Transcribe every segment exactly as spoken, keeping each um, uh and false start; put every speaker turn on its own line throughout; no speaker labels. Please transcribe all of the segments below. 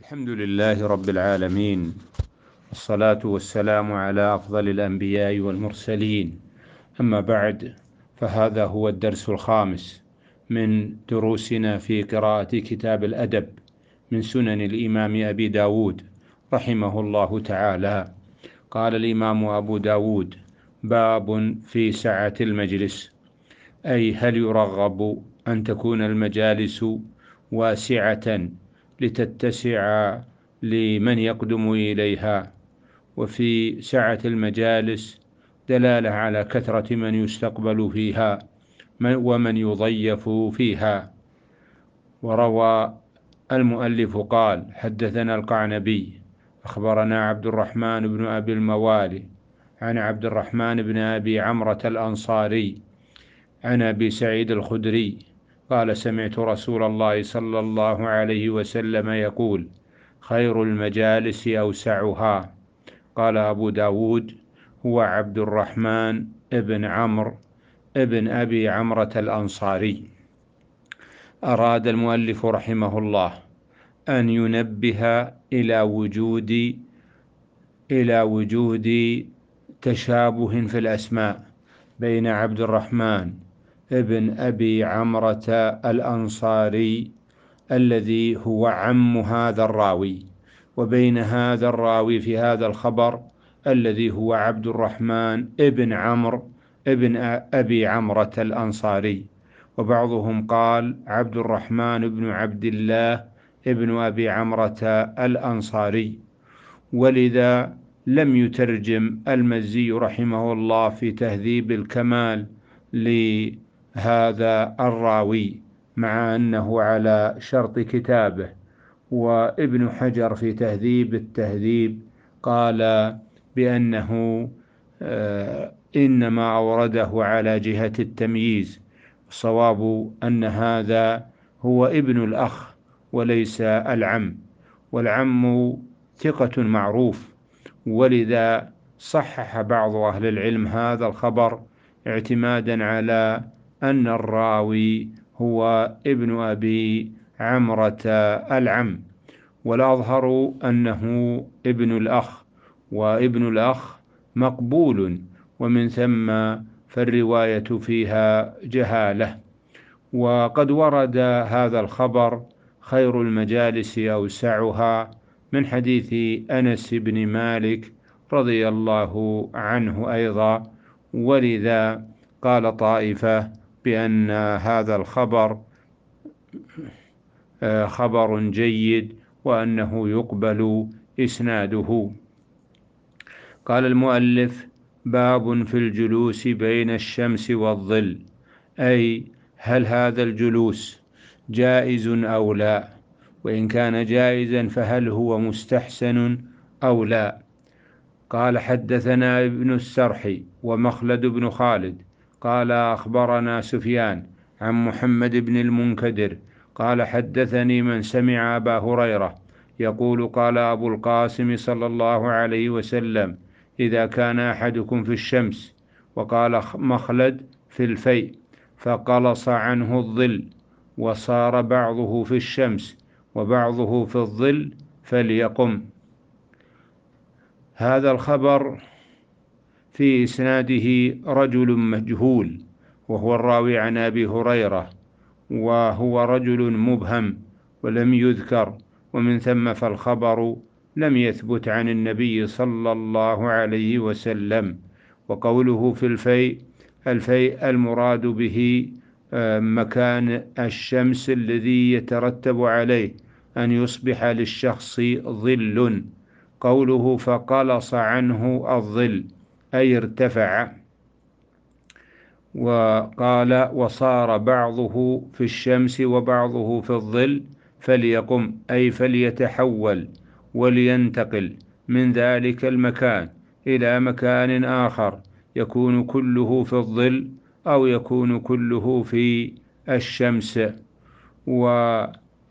الحمد لله رب العالمين، والصلاة والسلام على أفضل الأنبياء والمرسلين. أما بعد، فهذا هو الدرس الخامس من دروسنا في قراءة كتاب الأدب من سنن الإمام أبي داود رحمه الله تعالى. قال الإمام أبو داود: باب في سعة المجلس، أي هل يرغب أن تكون المجالس واسعة لتتسع لمن يقدم إليها، وفي سعة المجالس دلالة على كثرة من يستقبل فيها ومن يضيف فيها. وروى المؤلف قال: حدثنا القعنبي أخبرنا عبد الرحمن بن أبي الموالي عن عبد الرحمن بن أبي عمرة الأنصاري عن أبي سعيد الخدري قال: سمعت رسول الله صلى الله عليه وسلم يقول: خير المجالس أوسعها. قال أبو داود: هو عبد الرحمن ابن عمرو ابن أبي عمرة الأنصاري. أراد المؤلف رحمه الله أن ينبه إلى وجود إلى وجود تشابه في الأسماء بين عبد الرحمن ابن أبي عمرة الأنصاري الذي هو عم هذا الراوي، وبين هذا الراوي في هذا الخبر الذي هو عبد الرحمن ابن عمرو ابن أبي عمرة الأنصاري. وبعضهم قال عبد الرحمن بن عبد الله ابن أبي عمرة الأنصاري. ولذا لم يترجم المزي رحمه الله في تهذيب الكمال لهذا الراوي، مع أنه على شرط كتابه. وابن حجر في تهذيب التهذيب قال بأنه آه إنما أورده على جهة التمييز. الصواب أن هذا هو ابن الأخ وليس العم، والعم ثقة معروف، ولذا صحح بعض أهل العلم هذا الخبر اعتمادا على أن الراوي هو ابن أبي عمرة العم، والأظهر أنه ابن الأخ، وابن الأخ مقبول، ومن ثم فالرواية فيها جهالة. وقد ورد هذا الخبر خير المجالس أوسعها من حديث أنس بن مالك رضي الله عنه أيضا، ولذا قال طائفة بأن هذا الخبر خبر جيد وأنه يقبل إسناده. قال المؤلف: باب في الجلوس بين الشمس والظل، أي هل هذا الجلوس جائز أو لا؟ وإن كان جائزا فهل هو مستحسن أو لا؟ قال: حدثنا ابن السرح ومخلد بن خالد قال: أخبرنا سفيان عن محمد بن المنكدر قال: حدثني من سمع أبا هريرة يقول: قال أبو القاسم صلى الله عليه وسلم: إذا كان أحدكم في الشمس، وقال مخلد في الفيء، فقلص عنه الظل وصار بعضه في الشمس وبعضه في الظل فليقم. هذا الخبر في إسناده رجل مجهول، وهو الراوي عن أبي هريرة، وهو رجل مبهم ولم يذكر، ومن ثم فالخبر لم يثبت عن النبي صلى الله عليه وسلم. وقوله في الفيء، الفيء المراد به مكان الشمس الذي يترتب عليه أن يصبح للشخص ظل. قوله فقلص عنه الظل أي ارتفع. وقال: وصار بعضه في الشمس وبعضه في الظل فليقم، أي فليتحول ولينتقل من ذلك المكان إلى مكان آخر، يكون كله في الظل أو يكون كله في الشمس. و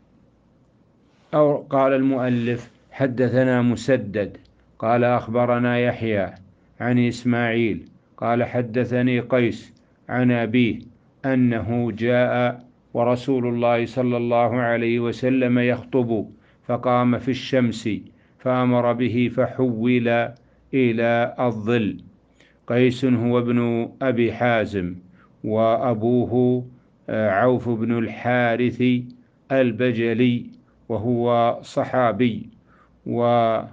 أو قال المؤلف: حدثنا مسدد قال: أخبرنا يحيى عن إسماعيل قال: حدثني قيس عن أبيه أنه جاء ورسول الله صلى الله عليه وسلم يخطب، فقام في الشمس فأمر به فحول إلى الظل. قيس هو ابن أبي حازم، وأبوه عوف بن الحارث البجلي، وهو صحابي. وقوله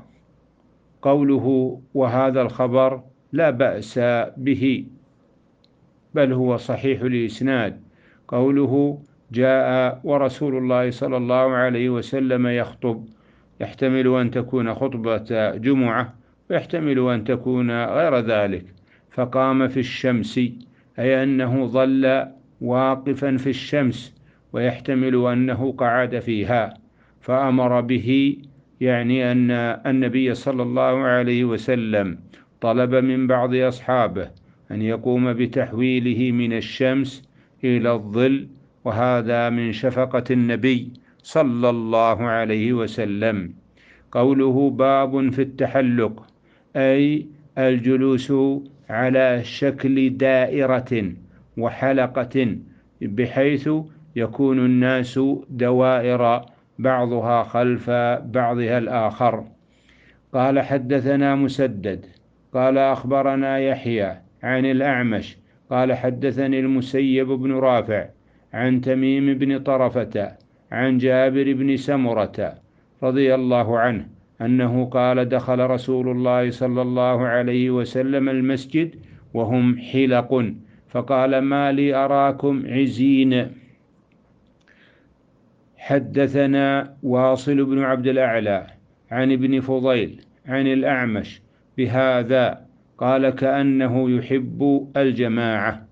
وهذا الخبر لا بأس به، بل هو صحيح الإسناد. قوله جاء ورسول الله صلى الله عليه وسلم يخطب، يحتمل أن تكون خطبة جمعة، ويحتمل أن تكون غير ذلك. فقام في الشمس أي أنه ظل واقفا في الشمس، ويحتمل أنه قعد فيها. فأمر به يعني أن النبي صلى الله عليه وسلم طلب من بعض أصحابه أن يقوم بتحويله من الشمس إلى الظل، وهذا من شفقة النبي صلى الله عليه وسلم. قوله باب في التحلق أي الجلوس على شكل دائرة وحلقة، بحيث يكون الناس دوائر بعضها خلف بعضها الآخر. قال حدثنا مسدد قال أخبرنا يحيى عن الأعمش قال حدثني المسيب بن رافع عن تميم بن طرفة عن جابر بن سمرة رضي الله عنه أنه قال دخل رسول الله صلى الله عليه وسلم المسجد وهم حلق، فقال ما لي أراكم عزين. حدثنا واصل بن عبد الأعلى عن ابن فضيل عن الأعمش بهذا، قال كأنه يحب الجماعة.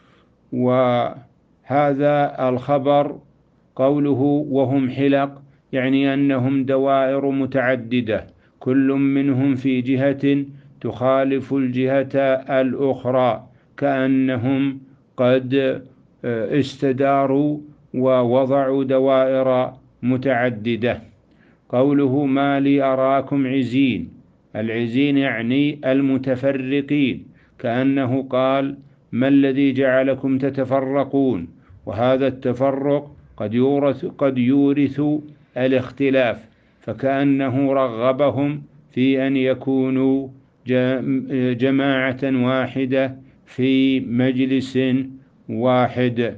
وهذا الخبر قوله وهم حلق يعني أنهم دوائر متعددة، كل منهم في جهة تخالف الجهة الأخرى، كأنهم قد استداروا ووضعوا دوائر متعددة. قوله ما لي أراكم عزين، العزين يعني المتفرقين، كأنه قال ما الذي جعلكم تتفرقون. وهذا التفرق قد يورث, قد يورث الاختلاف، فكأنه رغبهم في أن يكونوا جماعة واحدة في مجلس واحد.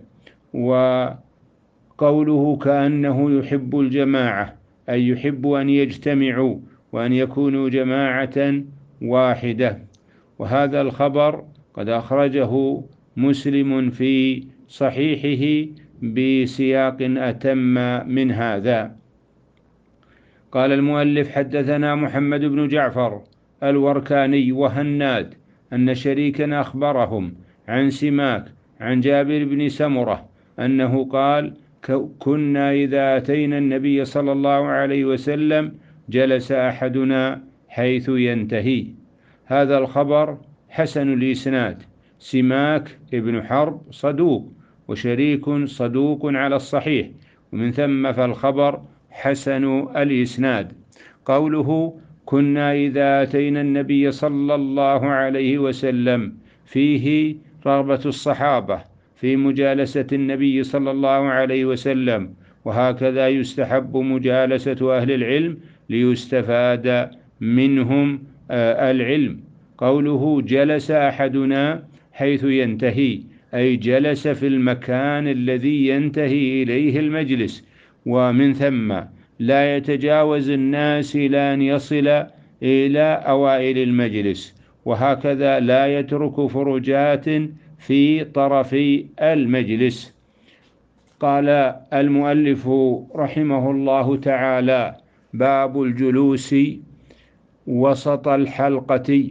وقوله كأنه يحب الجماعة أي يحب أن يجتمعوا وأن يكونوا جماعة واحدة. وهذا الخبر قد أخرجه مسلم في صحيحه بسياق أتم من هذا. قال المؤلف حدثنا محمد بن جعفر الوركاني وهناد أن شريكا أخبرهم عن سماك عن جابر بن سمرة أنه قال كنا إذا أتينا النبي صلى الله عليه وسلم جلس أحدنا حيث ينتهي. هذا الخبر حسن الإسناد، سماك ابن حرب صدوق، وشريك صدوق على الصحيح، ومن ثم فالخبر حسن الإسناد. قوله كنا إذا أتينا النبي صلى الله عليه وسلم فيه رغبة الصحابة في مجالسة النبي صلى الله عليه وسلم، وهكذا يستحب مجالسة أهل العلم ليستفاد منهم العلم. قوله جلس أحدنا حيث ينتهي أي جلس في المكان الذي ينتهي إليه المجلس، ومن ثم لا يتجاوز الناس إلى أن يصل إلى أوائل المجلس، وهكذا لا يترك فرجات في طرفي المجلس. قال المؤلف رحمه الله تعالى باب الجلوس وسط الحلقة،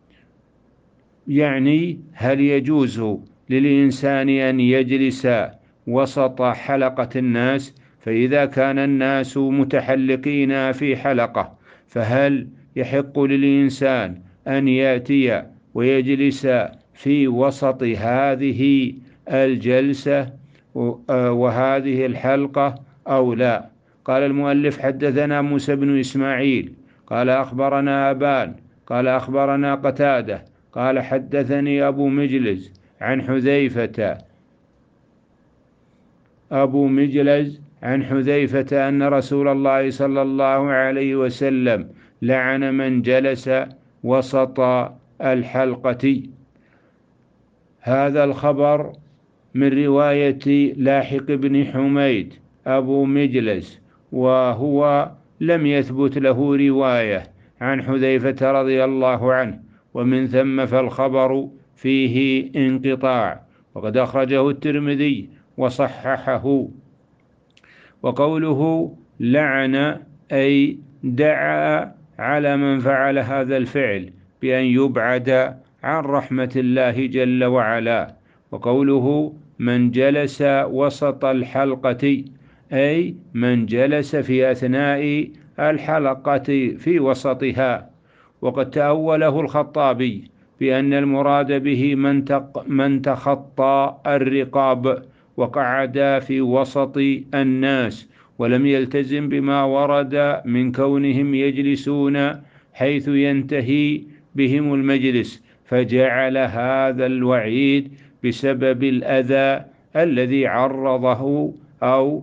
يعني هل يجوز للإنسان أن يجلس وسط حلقة الناس؟ فإذا كان الناس متحلقين في حلقة فهل يحق للإنسان أن يأتي ويجلس في وسط هذه الجلسة وهذه الحلقة أو لا؟ قال المؤلف حدثنا موسى بن إسماعيل قال أخبرنا أبان قال أخبرنا قتادة قال حدثني أبو مجلز عن حذيفة أبو مجلز عن حذيفة أن رسول الله صلى الله عليه وسلم لعن من جلس وسط الحلقة. هذا الخبر من رواية لاحق بن حميد أبو مجلس، وهو لم يثبت له رواية عن حذيفة رضي الله عنه، ومن ثم فالخبر فيه انقطاع، وقد أخرجه الترمذي وصححه. وقوله لعن أي دعا على من فعل هذا الفعل بأن يبعد عن رحمة الله جل وعلا. وقوله من جلس وسط الحلقة أي من جلس في أثناء الحلقة في وسطها. وقد تأوله الخطابي بأن المراد به من, من تخطى الرقاب وقعد في وسط الناس، ولم يلتزم بما ورد من كونهم يجلسون حيث ينتهي بهم المجلس، فجعل هذا الوعيد بسبب الأذى الذي عرضه أو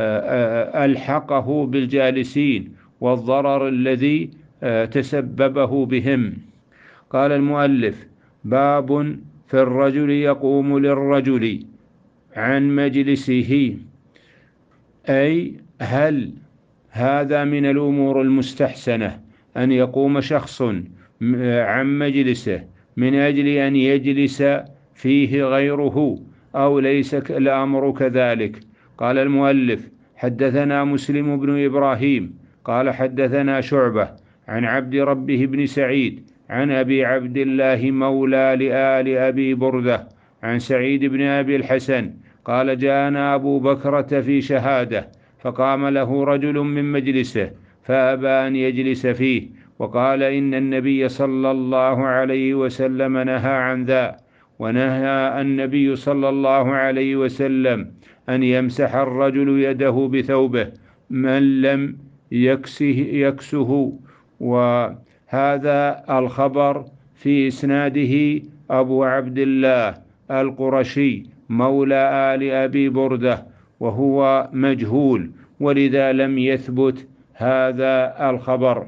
ألحقه بالجالسين والضرر الذي تسببه بهم. قال المؤلف: باب في الرجل يقوم للرجل عن مجلسه، أي هل هذا من الأمور المستحسنة أن يقوم شخص عن مجلسه من أجل أن يجلس فيه غيره، أو ليس الأمر كذلك؟ قال المؤلف: حدثنا مسلم بن إبراهيم قال حدثنا شعبة عن عبد ربه بن سعيد عن أبي عبد الله مولى لآل أبي بردة عن سعيد بن أبي الحسن قال: جاءنا أبو بكرة في شهادة، فقام له رجل من مجلسه فأبى أن يجلس فيه، وقال: إن النبي صلى الله عليه وسلم نهى عن ذا. ونهى النبي صلى الله عليه وسلم أن يمسح الرجل يده بثوبه من لم يكسه, يكسه. وهذا الخبر في إسناده أبو عبد الله القرشي مولى آل أبي بردة، وهو مجهول، ولذا لم يثبت هذا الخبر.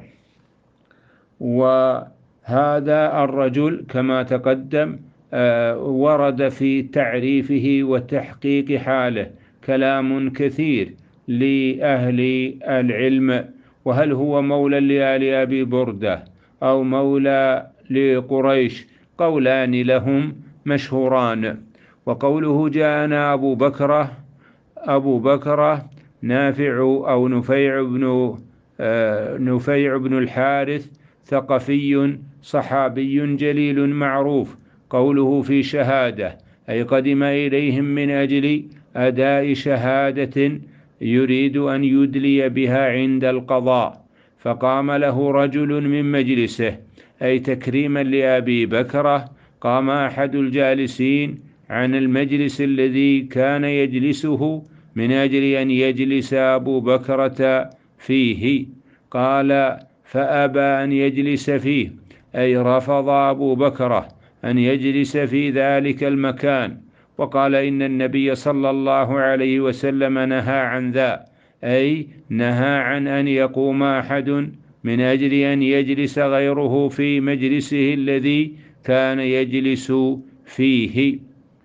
وهذا الرجل كما تقدم ورد في تعريفه وتحقيق حاله كلام كثير لأهل العلم، وهل هو مولى لآل أبي بردة أو مولى لقريش؟ قولان لهم مشهوران. وقوله جاءنا أبو بكرة، أبو بكرة نافع أو نفيع بن نفيع بن الحارث ثقفي صحابي جليل معروف. قوله في شهادة أي قدم إليهم من أجل أداء شهادة يريد أن يدلي بها عند القضاء، فقام له رجل من مجلسه أي تكريما لأبي بكرة. قام أحد الجالسين عن المجلس الذي كان يجلسه من أجل أن يجلس أبو بكرة فيه، قال: فأبى أن يجلس فيه، أي رفض أبو بكرة أن يجلس في ذلك المكان، وقال: إن النبي صلى الله عليه وسلم نهى عن ذا، أي نهى عن أن يقوم أحد من أجل أن يجلس غيره في مجلسه الذي كان يجلس فيه.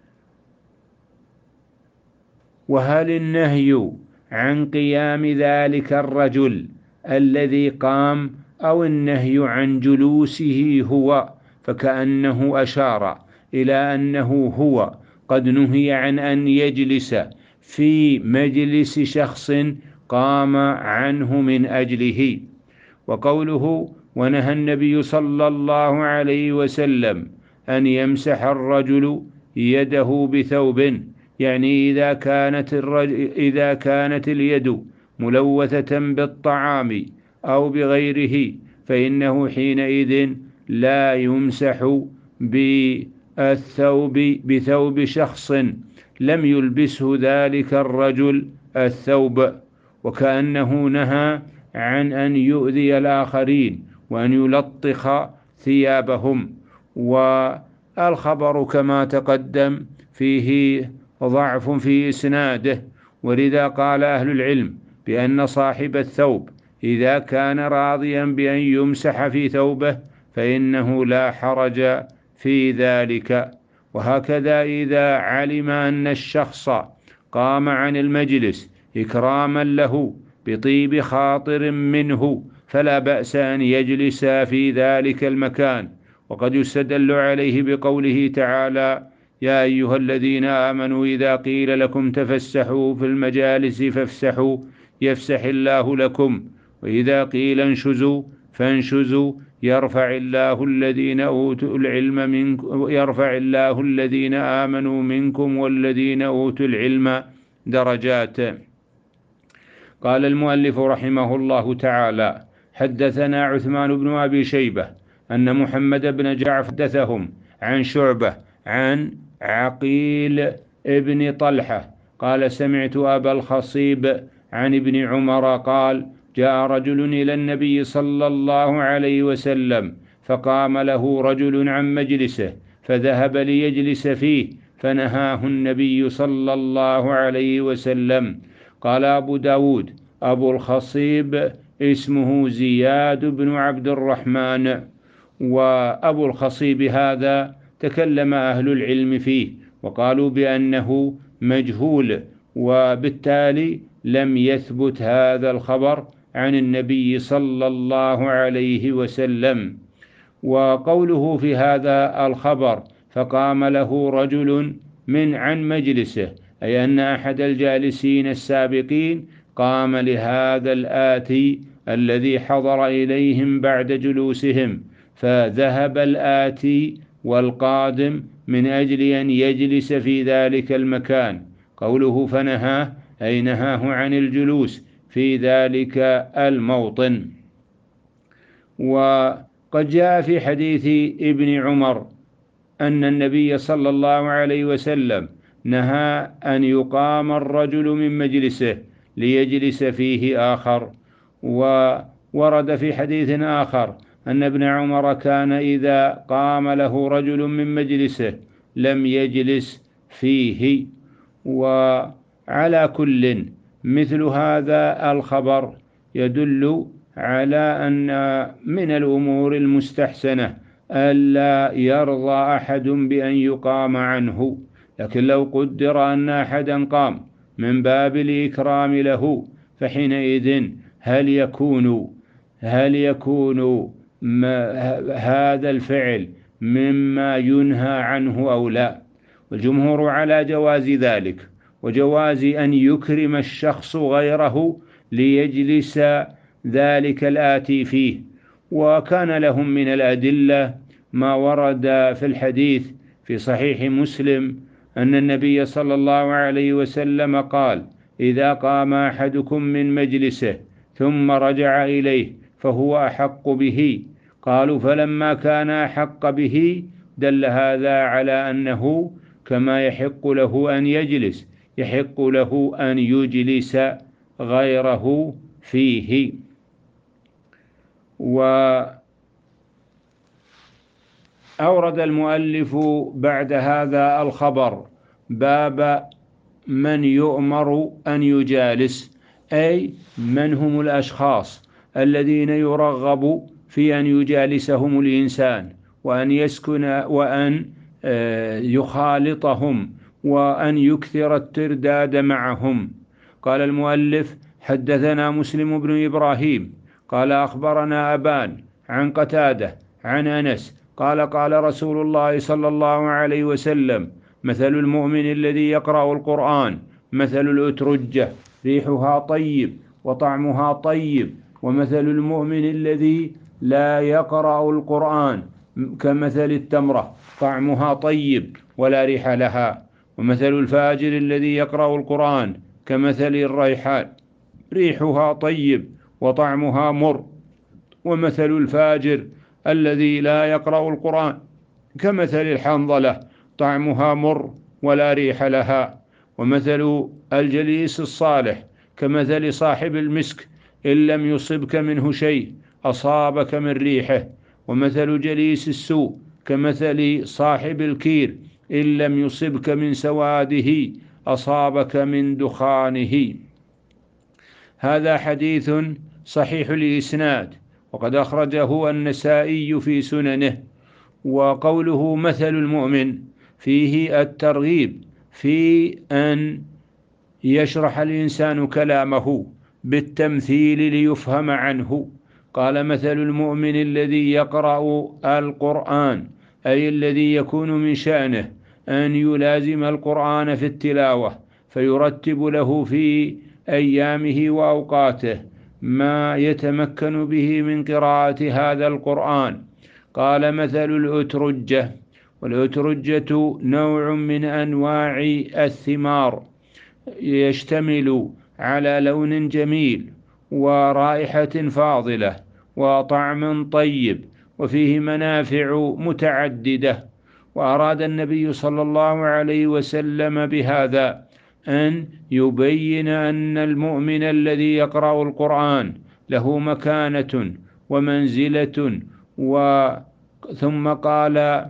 وهل النهي عن قيام ذلك الرجل الذي قام أو النهي عن جلوسه هو؟ فكأنه أشار إلى أنه هو قد نهي عن أن يجلس في مجلس شخص قام عنه من أجله. وقوله ونهى النبي صلى الله عليه وسلم أن يمسح الرجل يده بثوب، يعني إذا كانت, إذا كانت اليد ملوثة بالطعام أو بغيره فإنه حينئذ لا يمسح بالثوب بثوب شخص لم يلبسه ذلك الرجل الثوب، وكأنه نهى عن أن يؤذي الآخرين وأن يلطخ ثيابهم. والخبر كما تقدم فيه ضعف في إسناده، ولذا قال أهل العلم بأن صاحب الثوب إذا كان راضيا بأن يمسح في ثوبه فإنه لا حرج في ذلك. وهكذا إذا علم أن الشخص قام عن المجلس إكراما له بطيب خاطر منه فلا بأس أن يجلس في ذلك المكان. وقد يستدل عليه بقوله تعالى: يا أيها الذين آمنوا إذا قيل لكم تفسحوا في المجالس فافسحوا يفسح الله لكم، وإذا قيل انشزوا فانشزوا يرفع الله الذين أوتوا العلم منكم يرفع الله الذين آمنوا منكم والذين أوتوا العلم درجات. قال المؤلف رحمه الله تعالى: حدثنا عثمان بن أبي شيبة أن محمد بن جعفر حدثهم عن شعبة عن عقيل ابن طلحة قال: سمعت أبا الخصيب عن ابن عمر قال: جاء رجل إلى النبي صلى الله عليه وسلم فقام له رجل عن مجلسه فذهب ليجلس فيه فنهاه النبي صلى الله عليه وسلم. قال أبو داود: أبو الخصيب اسمه زياد بن عبد الرحمن. وأبو الخصيب هذا تكلم أهل العلم فيه وقالوا بأنه مجهول، وبالتالي لم يثبت هذا الخبر عن النبي صلى الله عليه وسلم. وقوله في هذا الخبر فقام له رجل من عن مجلسه، أي أن أحد الجالسين السابقين قام لهذا الآتي الذي حضر إليهم بعد جلوسهم، فذهب الآتي والقادم من أجل أن يجلس في ذلك المكان. قوله فنهاه أي نهاه عن الجلوس في ذلك الموطن. وقد جاء في حديث ابن عمر أن النبي صلى الله عليه وسلم نهى أن يقام الرجل من مجلسه ليجلس فيه آخر. وورد في حديث آخر أن ابن عمر كان إذا قام له رجل من مجلسه لم يجلس فيه. وعلى كل مثل هذا الخبر يدل على أن من الأمور المستحسنة ألا يرضى أحد بأن يقام عنه، لكن لو قدر أن أحدا قام من باب الإكرام له فحينئذ هل يكون هل يكون هذا الفعل مما ينهى عنه أو لا؟ والجمهور على جواز ذلك، وجواز أن يكرم الشخص غيره ليجلس ذلك الآتي فيه. وكان لهم من الأدلة ما ورد في الحديث في صحيح مسلم أن النبي صلى الله عليه وسلم قال: إذا قام أحدكم من مجلسه ثم رجع إليه فهو أحق به. قالوا: فلما كان أحق به دل هذا على أنه كما يحق له أن يجلس يحق له أن يجلس غيره فيه. وأورد المؤلف بعد هذا الخبر باب من يؤمر أن يجالس، أي من هم الأشخاص الذين يرغب في أن يجالسهم الإنسان وأن يسكن وأن يخالطهم وأن يكثر الترداد معهم. قال المؤلف: حدثنا مسلم بن إبراهيم قال أخبرنا أبان عن قتادة عن أنس قال: قال رسول الله صلى الله عليه وسلم: مثل المؤمن الذي يقرأ القرآن مثل الأترجة ريحها طيب وطعمها طيب، ومثل المؤمن الذي لا يقرأ القرآن كمثل التمرة طعمها طيب ولا ريح لها، ومثل الفاجر الذي يقرأ القرآن كمثل الريحان ريحها طيب وطعمها مر، ومثل الفاجر الذي لا يقرأ القرآن كمثل الحنظلة طعمها مر ولا ريح لها، ومثل الجليس الصالح كمثل صاحب المسك إن لم يصبك منه شيء أصابك من ريحه، ومثل جليس السوء كمثل صاحب الكير إن لم يصبك من سواده أصابك من دخانه. هذا حديث صحيح الإسناد، وقد أخرجه النسائي في سننه. وقوله مثل المؤمن فيه الترغيب في أن يشرح الإنسان كلامه بالتمثيل ليفهم عنه. قال مثل المؤمن الذي يقرأ القرآن، أي الذي يكون من شأنه أن يلازم القرآن في التلاوة، فيرتب له في أيامه وأوقاته ما يتمكن به من قراءة هذا القرآن. قال مثل الأترجة، والأترجة نوع من أنواع الثمار، يشتمل على لون جميل ورائحة فاضلة وطعم طيب وفيه منافع متعددة. وأراد النبي صلى الله عليه وسلم بهذا أن يبين أن المؤمن الذي يقرأ القرآن له مكانة ومنزلة. و ثم قال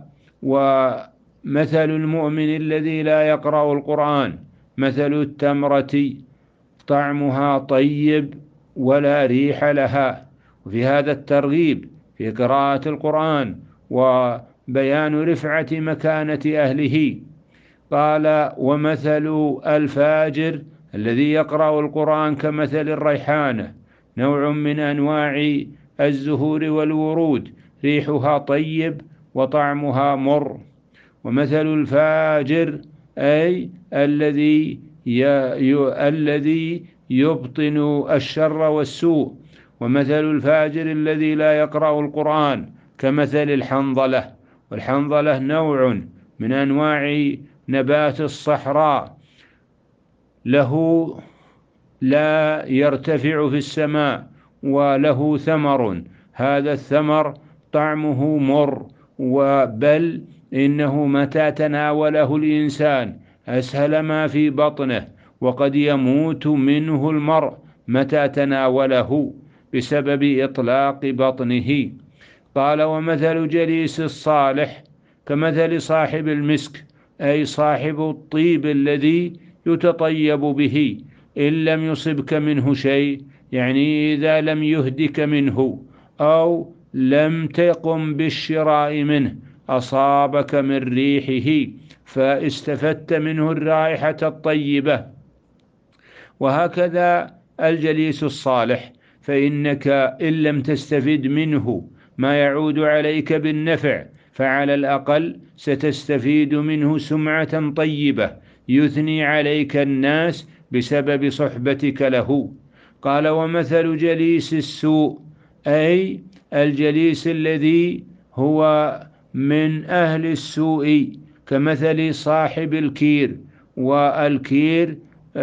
ومثل المؤمن الذي لا يقرأ القرآن مثل التمرة طعمها طيب ولا ريح لها. وفي هذا الترغيب في قراءة القرآن وبيان رفعة مكانة أهله. قال ومثل الفاجر الذي يقرأ القرآن كمثل الريحانة، نوع من أنواع الزهور والورود، ريحها طيب وطعمها مر. ومثل الفاجر أي الذي ي... ي... الذي يبطن الشر والسوء. ومثل الفاجر الذي لا يقرأ القرآن كمثل الحنظلة، والحنظلة نوع من أنواع نبات الصحراء، له لا يرتفع في السماء وله ثمر، هذا الثمر طعمه مر، وبل إنه متى تناوله الإنسان أسهل ما في بطنه، وقد يموت منه المرء متى تناوله بسبب إطلاق بطنه. قال ومثل جليس الصالح كمثل صاحب المسك، أي صاحب الطيب الذي يتطيب به إن لم يصبك منه شيء، يعني إذا لم يهدك منه أو لم تقم بالشراء منه أصابك من ريحه فاستفدت منه الرائحة الطيبة. وهكذا الجليس الصالح، فإنك إن لم تستفد منه ما يعود عليك بالنفع فعلى الأقل ستستفيد منه سمعة طيبة يثني عليك الناس بسبب صحبتك له. قال ومثل جليس السوء، أي الجليس الذي هو من أهل السوء كمثل صاحب الكير. والكير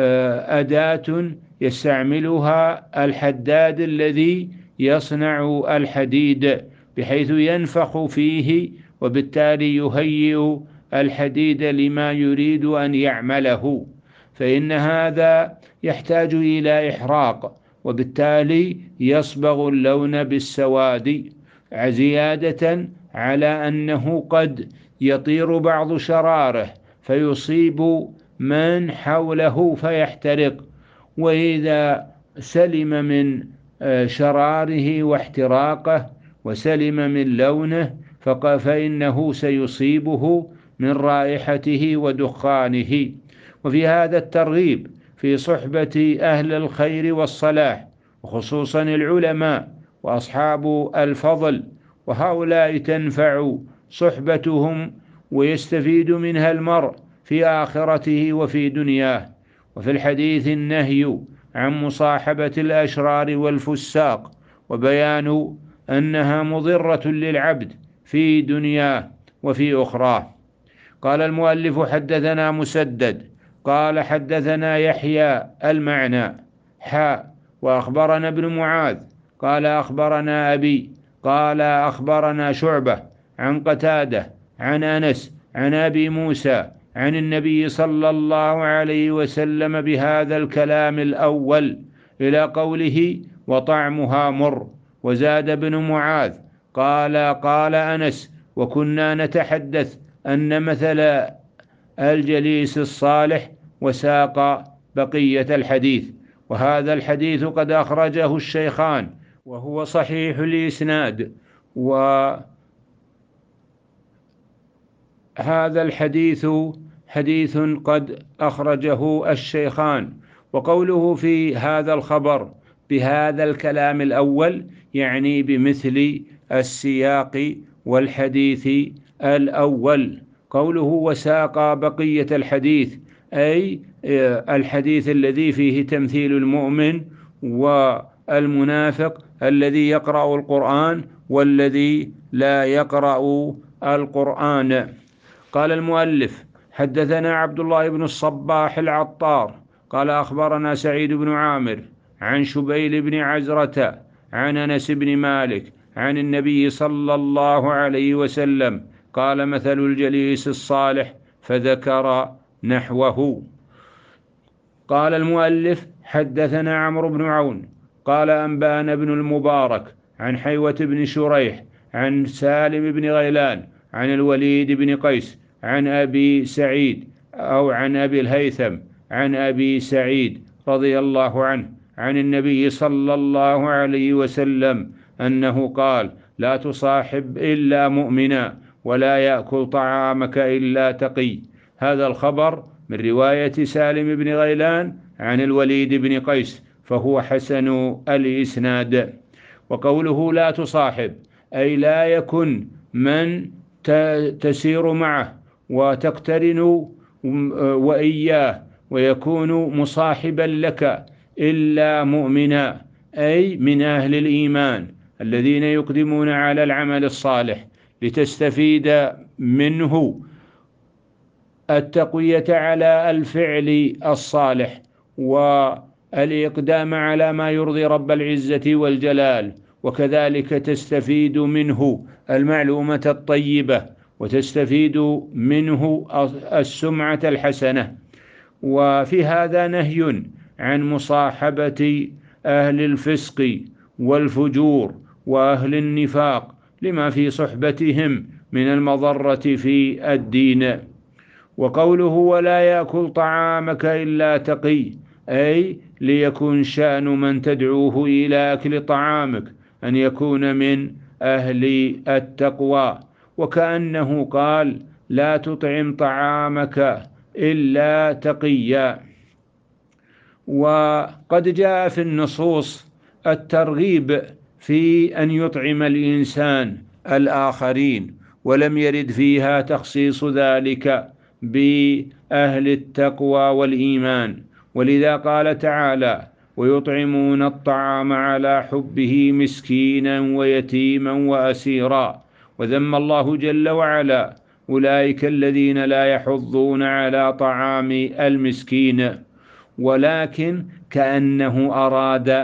أداة يستعملها الحداد الذي يصنع الحديد بحيث ينفخ فيه، وبالتالي يهيئ الحديد لما يريد أن يعمله، فإن هذا يحتاج إلى إحراق، وبالتالي يصبغ اللون بالسواد، زيادة على أنه قد يطير بعض شراره فيصيب من حوله فيحترق. وإذا سلم من شراره واحتراقه وسلم من لونه فإنه سيصيبه من رائحته ودخانه. وفي هذا الترغيب في صحبة أهل الخير والصلاح، وخصوصا العلماء وأصحاب الفضل، وهؤلاء تنفع صحبتهم ويستفيد منها المرء في آخرته وفي دنياه. وفي الحديث النهي عن مصاحبة الأشرار والفساق، وبيان أنها مضرة للعبد في دنياه وفي أخراه. قال المؤلف حدثنا مسدد قال حدثنا يحيى المعنى حاء وأخبرنا ابن معاذ قال أخبرنا أبي قال أخبرنا شعبة عن قتادة عن أنس عن أبي موسى عن النبي صلى الله عليه وسلم بهذا الكلام الأول إلى قوله وطعمها مر. وزاد ابن معاذ قال قال أنس وكنا نتحدث أن مثل الجليس الصالح وساق بقية الحديث. وهذا الحديث قد أخرجه الشيخان وهو صحيح الإسناد. وهذا الحديث حديث قد أخرجه الشيخان. وقوله في هذا الخبر بهذا الكلام الأول يعني بمثل السياق والحديث الأول. قوله وساق بقية الحديث أي الحديث الذي فيه تمثيل المؤمن والمنافق الذي يقرأ القرآن والذي لا يقرأ القرآن. قال المؤلف حدثنا عبد الله بن الصباح العطار قال أخبرنا سعيد بن عامر عن شبيل بن عزرة عن أنس بن مالك عن النبي صلى الله عليه وسلم قال مثل الجليس الصالح فذكر نحوه. قال المؤلف حدثنا عمرو بن عون قال أنبأنا بن المبارك عن حيوة بن شريح عن سالم بن غيلان عن الوليد بن قيس عن أبي سعيد أو عن أبي الهيثم عن أبي سعيد رضي الله عنه عن النبي صلى الله عليه وسلم أنه قال لا تصاحب إلا مؤمنا ولا يأكل طعامك إلا تقي. هذا الخبر من رواية سالم بن غيلان عن الوليد بن قيس فهو حسن الإسناد. وقوله لا تصاحب أي لا يكن من تسير معه وتقترن وإياه ويكون مصاحبا لك إلا مؤمنا أي من أهل الإيمان الذين يقدمون على العمل الصالح لتستفيد منه التقوية على الفعل الصالح والإقدام على ما يرضي رب العزة والجلال، وكذلك تستفيد منه المعلومة الطيبة وتستفيد منه السمعة الحسنة. وفي هذا نهي عن مصاحبة أهل الفسق والفجور وأهل النفاق لما في صحبتهم من المضرة في الدين. وقوله ولا يأكل طعامك إلا تقي أي ليكون شأن من تدعوه إلى أكل طعامك أن يكون من أهل التقوى، وكأنه قال لا تطعم طعامك إلا تقيا. وقد جاء في النصوص الترغيب في أن يطعم الإنسان الآخرين، ولم يرد فيها تخصيص ذلك بأهل التقوى والإيمان، ولذا قال تعالى ويطعمون الطعام على حبه مسكينا ويتيما وأسيرا. وذم الله جل وعلا أولئك الذين لا يحضون على طعام المسكين، ولكن كأنه أراد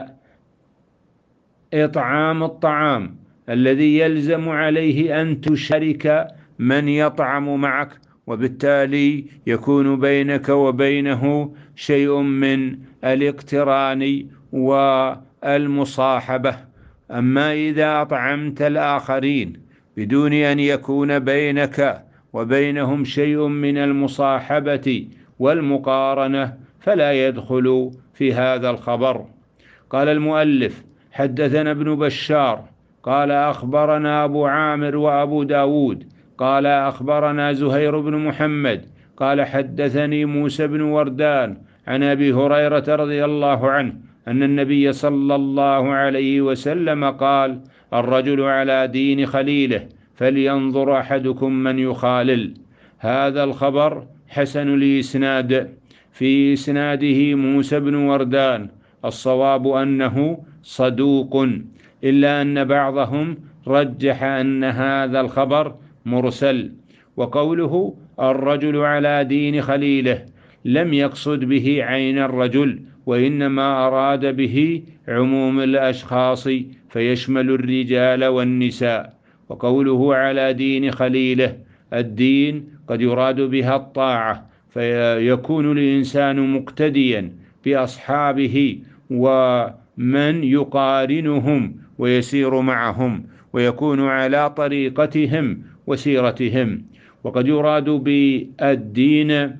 إطعام الطعام الذي يلزم عليه أن تشارك من يطعم معك، وبالتالي يكون بينك وبينه شيء من الاقتران والمصاحبة. أما إذا أطعمت الآخرين بدون أن يكون بينك وبينهم شيء من المصاحبة والمقارنة فلا يدخل في هذا الخبر. قال المؤلف حدثنا ابن بشار قال أخبرنا أبو عامر وأبو داود قال أخبرنا زهير بن محمد قال حدثني موسى بن وردان عن أبي هريرة رضي الله عنه أن النبي صلى الله عليه وسلم قال الرجل على دين خليله فلينظر أحدكم من يخالل. هذا الخبر حسن الإسناد، في إسناده موسى بن وردان، الصواب أنه صدوق، إلا أن بعضهم رجح أن هذا الخبر مرسل. وقوله الرجل على دين خليله لم يقصد به عين الرجل، وإنما أراد به عموم الأشخاص فيشمل الرجال والنساء. وقوله على دين خليله الدين قد يراد بها الطاعة، فيكون الإنسان مقتديا بأصحابه ومن يقارنهم ويسير معهم ويكون على طريقتهم وسيرتهم. وقد يراد بالدين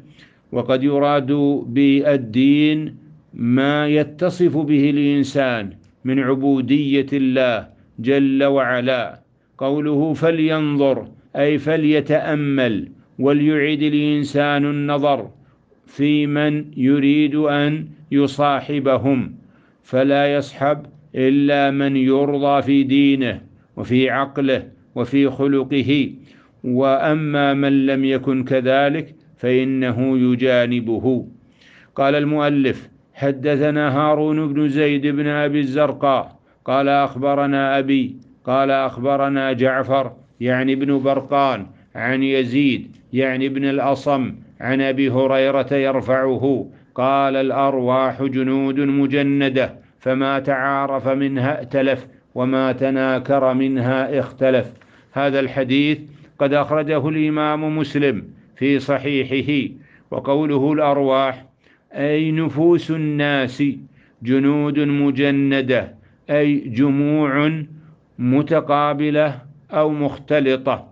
وقد يراد بالدين ما يتصف به الإنسان من عبودية الله جل وعلا. قوله فلينظر أي فليتأمل، وليعد الإنسان النظر في من يريد أن يصاحبهم، فلا يصحب إلا من يرضى في دينه وفي عقله وفي خلقه، وأما من لم يكن كذلك فإنه يجانبه. قال المؤلف حدثنا هارون بن زيد بن أبي الزرقاء قال أخبرنا أبي قال أخبرنا جعفر يعني ابن برقان عن يزيد يعني ابن الأصم عن أبي هريرة يرفعه قال الأرواح جنود مجندة، فما تعارف منها ائتلف وما تناكر منها اختلف. هذا الحديث قد أخرجه الإمام مسلم في صحيحه. وقوله الأرواح أي نفوس الناس جنود مجندة، أي جموع متقابلة أو مختلطة،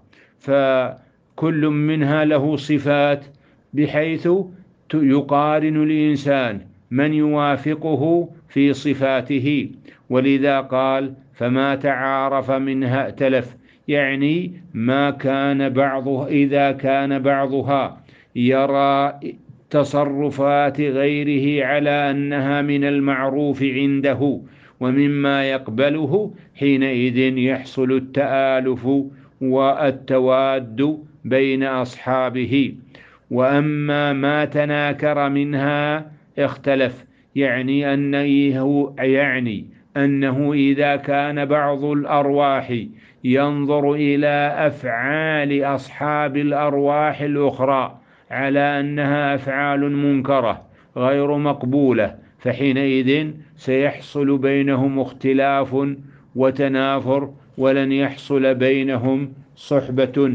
فكل منها له صفات بحيث يقارن الإنسان من يوافقه في صفاته، ولذا قال فما تعارف منها ائتلف، يعني ما كان بعضها إذا كان بعضها يرى تصرفات غيره على أنها من المعروف عنده ومما يقبله، حينئذ يحصل التآلف والتواد بين أصحابه. وأما ما تناكر منها اختلف، يعني أنه يعني أنه إذا كان بعض الأرواح ينظر إلى أفعال أصحاب الأرواح الأخرى على أنها أفعال منكرة غير مقبولة، فحينئذ سيحصل بينهم اختلاف وتنافر ولن يحصل بينهم صحبة.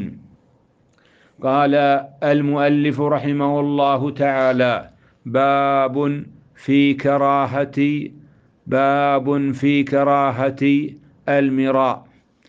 قال المؤلف رحمه الله تعالى باب في كراهة باب في كراهة المراء.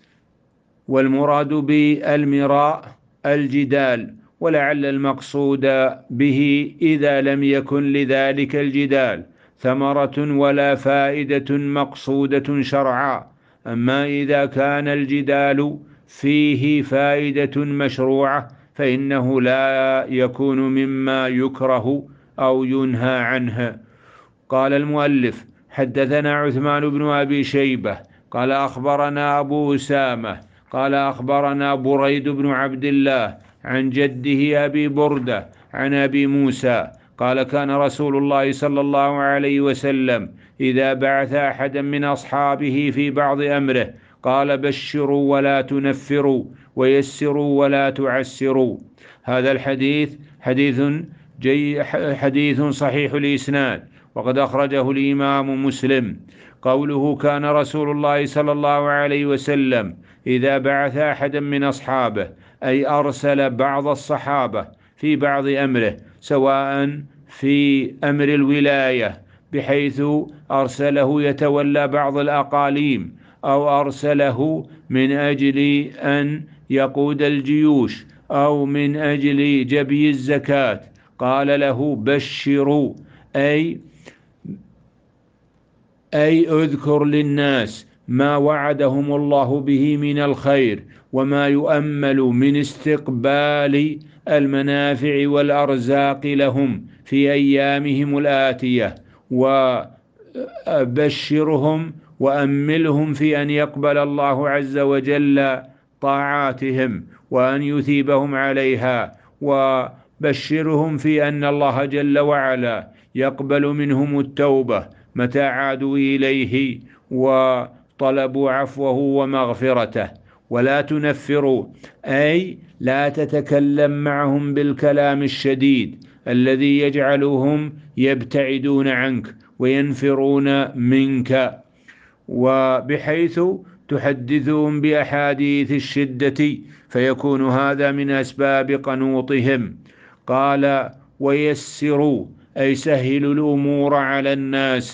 والمراد بالمراء الجدال، ولعل المقصود به إذا لم يكن لذلك الجدال ثمرة ولا فائدة مقصودة شرعا. أما إذا كان الجدال فيه فائدة مشروعة فإنه لا يكون مما يكره أو ينهى عنه. قال المؤلف حدثنا عثمان بن أبي شيبة قال أخبرنا أبو أسامة قال أخبرنا بريد بن عبد الله عن جده أبي بردة عن أبي موسى قال كان رسول الله صلى الله عليه وسلم إذا بعث أحدا من أصحابه في بعض أمره قال بشروا ولا تنفروا ويسروا ولا تعسروا. هذا الحديث حديث جي حديث صحيح الإسناد، وقد أخرجه الإمام مسلم. قوله كان رسول الله صلى الله عليه وسلم إذا بعث أحدا من أصحابه، أي أرسل بعض الصحابة في بعض أمره، سواء في أمر الولاية بحيث أرسله يتولى بعض الأقاليم، أو أرسله من أجل أن يقود الجيوش، أو من أجل جبي الزكاة، قال له بشروا أي أي اذكر للناس ما وعدهم الله به من الخير وما يؤمل من استقبال المنافع والأرزاق لهم في أيامهم الآتية، وبشرهم وأملهم في أن يقبل الله عز وجل طاعاتهم وأن يثيبهم عليها، وبشرهم في أن الله جل وعلا يقبل منهم التوبة متى عادوا إليه وطلبوا عفوه ومغفرته. ولا تنفروا أي لا تتكلم معهم بالكلام الشديد الذي يجعلهم يبتعدون عنك وينفرون منك، وبحيث تحدثهم بأحاديث الشدة فيكون هذا من أسباب قنوطهم. قال ويسروا أي سهلوا الأمور على الناس،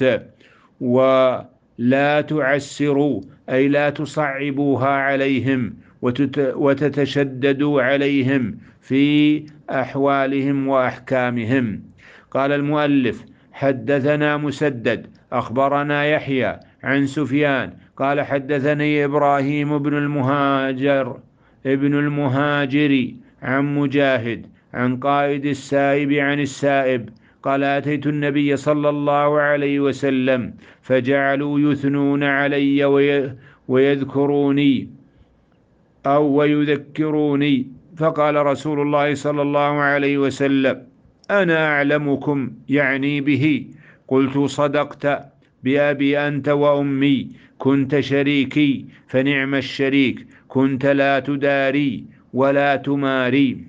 ولا تعسروا أي لا تصعبوها عليهم وتتشددوا عليهم في أحوالهم وأحكامهم. قال المؤلف: حدثنا مسدد أخبرنا يحيى عن سفيان قال حدثني إبراهيم بن المهاجر ابن المهاجر عن مجاهد عن قائد السائب عن السائب قال: أتيت النبي صلى الله عليه وسلم فجعلوا يثنون علي ويذكروني أو ويذكروني، فقال رسول الله صلى الله عليه وسلم: أنا أعلمكم يعني به. قلت: صدقت، بأبي أنت وأمي، كنت شريكي فنعم الشريك، كنت لا تداري ولا تماري.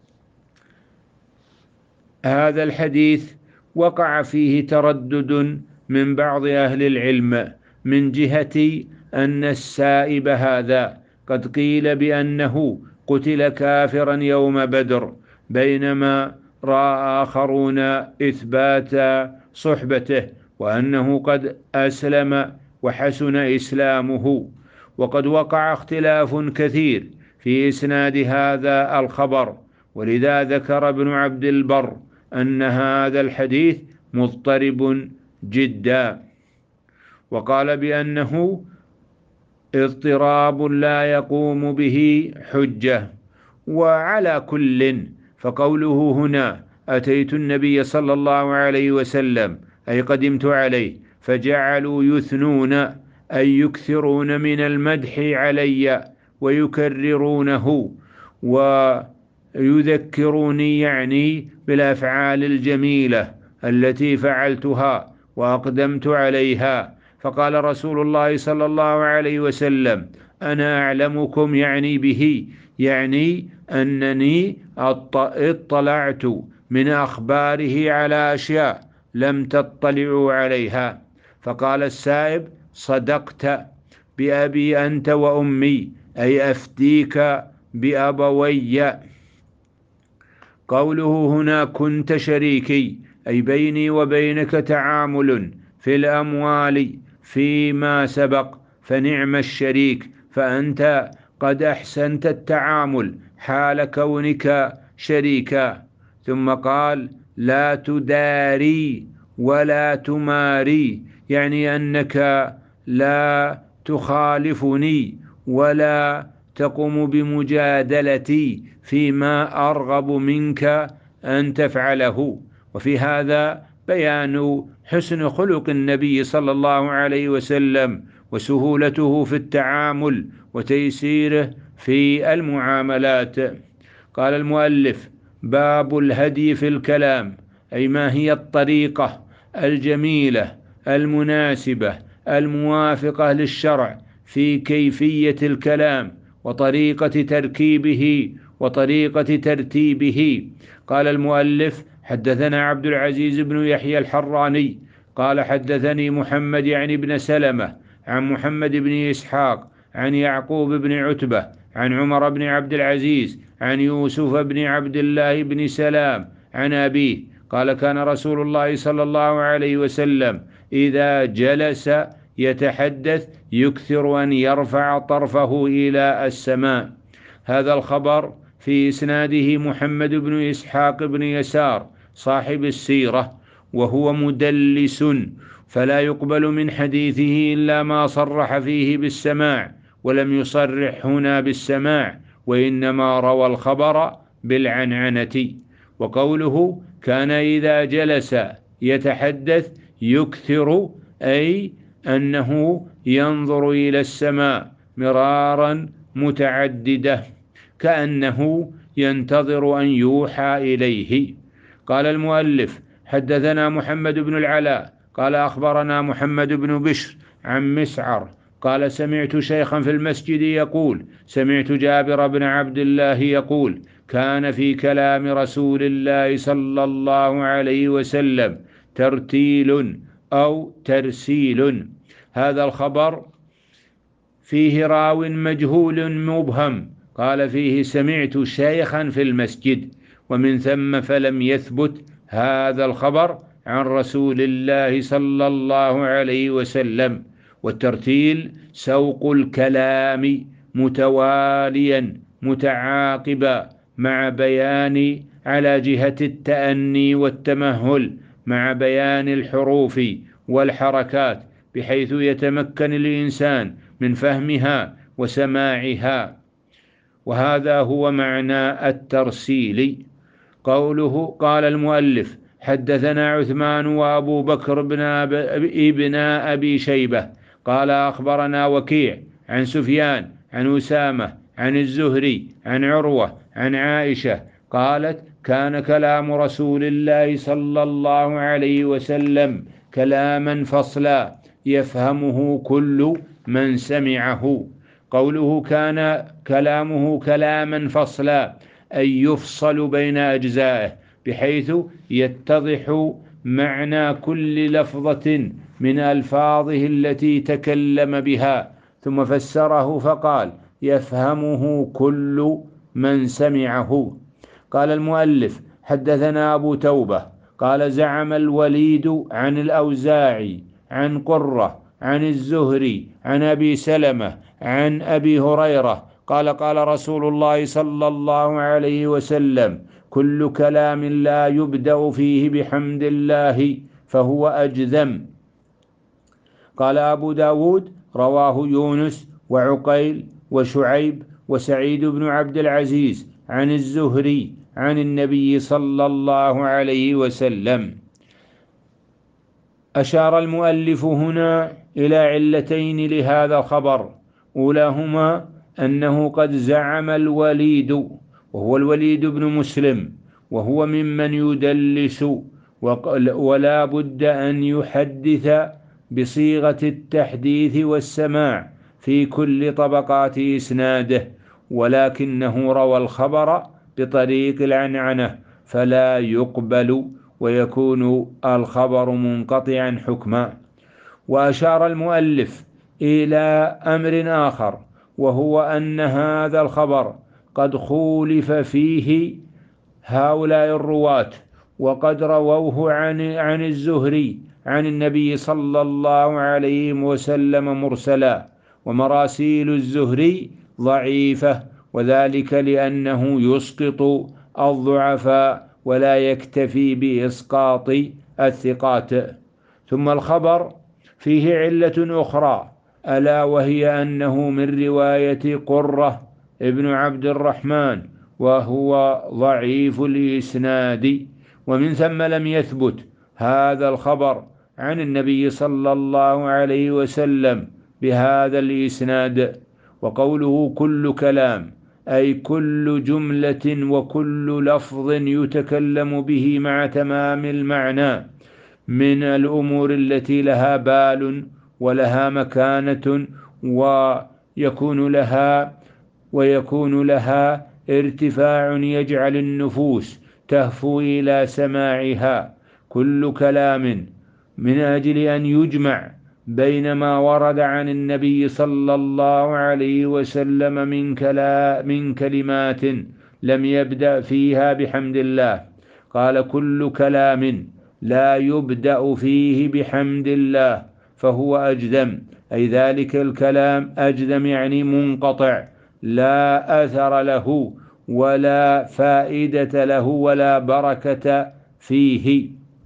هذا الحديث وقع فيه تردد من بعض أهل العلم من جهة أن السائب هذا قد قيل بأنه قتل كافرا يوم بدر، بينما رأى آخرون إثبات صحبته وأنه قد أسلم وحسن إسلامه. وقد وقع اختلاف كثير في إسناد هذا الخبر، ولذا ذكر ابن عبد البر أن هذا الحديث مضطرب جدا، وقال بأنه اضطراب لا يقوم به حجة. وعلى كل، فقوله هنا: أتيت النبي صلى الله عليه وسلم أي قدمت عليه، فجعلوا يثنون أي يكثرون من المدح علي ويكررونه ويذكروني، يعني بالأفعال الجميلة التي فعلتها وأقدمت عليها. فقال رسول الله صلى الله عليه وسلم: أنا أعلمكم يعني به، يعني أنني اطلعت من أخباره على أشياء لم تطلعوا عليها. فقال السائب: صدقت، بأبي أنت وأمي، أي أفتيك بأبوي. قوله هنا: كنت شريكي، أي بيني وبينك تعامل في الأموال فيما سبق، فنعم الشريك، فأنت قد أحسنت التعامل حال كونك شريكا. ثم قال: لا تداري ولا تماري، يعني أنك لا تخالفني ولا تقوم بمجادلتي فيما أرغب منك أن تفعله. وفي هذا بيان حسن خلق النبي صلى الله عليه وسلم وسهولته في التعامل وتيسيره في المعاملات. قال المؤلف: باب الهدي في الكلام، أي ما هي الطريقة الجميلة المناسبة الموافقة للشرع في كيفية الكلام وطريقة تركيبه وطريقة ترتيبه. قال المؤلف: حدثنا عبد العزيز بن يحيى الحراني قال حدثني محمد يعني بن سلمة عن محمد بن إسحاق عن يعقوب بن عتبة عن عمر بن عبد العزيز عن يوسف بن عبد الله بن سلام عن أبيه قال: كان رسول الله صلى الله عليه وسلم إذا جلس يتحدث يكثر أن يرفع طرفه إلى السماء. هذا الخبر في إسناده محمد بن إسحاق بن يسار صاحب السيرة، وهو مدلس، فلا يقبل من حديثه إلا ما صرح فيه بالسماع، ولم يصرح هنا بالسماع، وإنما روى الخبر بالعنعنة. وقوله كان إذا جلس يتحدث يكثر، أي أنه ينظر إلى السماء مرارا متعددة كأنه ينتظر أن يوحى إليه. قال المؤلف: حدثنا محمد بن العلاء قال أخبرنا محمد بن بشر عن مسعر قال: سمعت شيخا في المسجد يقول: سمعت جابر بن عبد الله يقول: كان في كلام رسول الله صلى الله عليه وسلم ترتيل أو ترسيل. هذا الخبر فيه راو مجهول مبهم، قال فيه: سمعت شيخا في المسجد، ومن ثم فلم يثبت هذا الخبر عن رسول الله صلى الله عليه وسلم. والترتيل سوق الكلام متواليا متعاقبا مع بيان على جهة التأني والتمهل مع بيان الحروف والحركات بحيث يتمكن الإنسان من فهمها وسماعها، وهذا هو معنى الترسيل. قوله قال المؤلف حدثنا عثمان وأبو بكر بن ابن أبي شيبة قال أخبرنا وكيع عن سفيان عن أسامة عن الزهري عن عروة عن عائشة قالت كان كلام رسول الله صلى الله عليه وسلم كلاما فصلا يفهمه كل من سمعه. قوله كان كلامه كلاما فصلا أي يفصل بين أجزائه بحيث يتضح معنى كل لفظة من ألفاظه التي تكلم بها، ثم فسره فقال يفهمه كل من سمعه. قال المؤلف حدثنا أبو توبة قال زعم الوليد عن الأوزاعي عن قرة عن الزهري عن أبي سلمة عن أبي هريرة قال قال رسول الله صلى الله عليه وسلم كل كلام لا يبدأ فيه بحمد الله فهو أجذم. قال أبو داود رواه يونس وعقيل وشعيب وسعيد بن عبد العزيز عن الزهري عن النبي صلى الله عليه وسلم. أشار المؤلف هنا إلى علتين لهذا الخبر، أولاهما أنه قد زعم الوليد وهو الوليد بن مسلم وهو ممن يدلس ولا بد أن يحدث بصيغة التحديث والسماع في كل طبقات إسناده، ولكنه روى الخبر بطريق العنعنة فلا يقبل ويكون الخبر منقطعا حكما. وأشار المؤلف إلى أمر آخر وهو أن هذا الخبر قد خولف فيه هؤلاء الرواة وقد رووه عن, عن الزهري عن النبي صلى الله عليه وسلم مرسلا، ومراسيل الزهري ضعيفة وذلك لأنه يسقط الضعفاء ولا يكتفي بإسقاط الثقات. ثم الخبر فيه علة أخرى ألا وهي أنه من رواية قرة ابن عبد الرحمن وهو ضعيف الإسناد، ومن ثم لم يثبت هذا الخبر عن النبي صلى الله عليه وسلم بهذا الإسناد. وقوله كل كلام أي كل جملة وكل لفظ يتكلم به مع تمام المعنى من الأمور التي لها بال ولها مكانة ويكون لها ويكون لها ارتفاع يجعل النفوس تهفو إلى سماعها. كل كلام من أجل أن يجمع بين ما ورد عن النبي صلى الله عليه وسلم من, كلا من كلمات لم يبدأ فيها بحمد الله. قال كل كلام لا يبدأ فيه بحمد الله فهو أجذم، أي ذلك الكلام أجذم يعني منقطع لا أثر له ولا فائدة له ولا بركة فيه.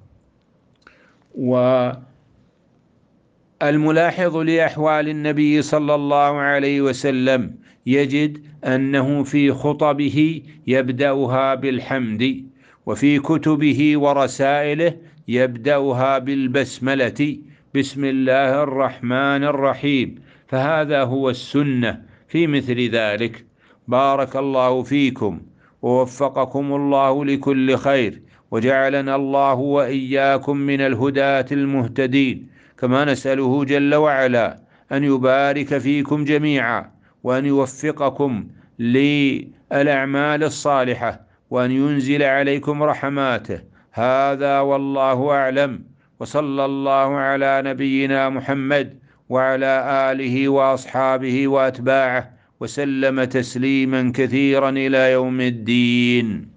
والملاحظ لأحوال النبي صلى الله عليه وسلم يجد أنه في خطبه يبدأها بالحمد، وفي كتبه ورسائله يبدأها بالبسملة بسم الله الرحمن الرحيم، فهذا هو السنة في مثل ذلك. بارك الله فيكم ووفقكم الله لكل خير، وجعلنا الله وإياكم من الهداة المهتدين، كما نسأله جل وعلا أن يبارك فيكم جميعا وأن يوفقكم للأعمال الصالحة وأن ينزل عليكم رحماته. هذا والله أعلم، وصلى الله على نبينا محمد وعلى آله وأصحابه وأتباعه وسلم تسليما كثيرا إلى يوم الدين.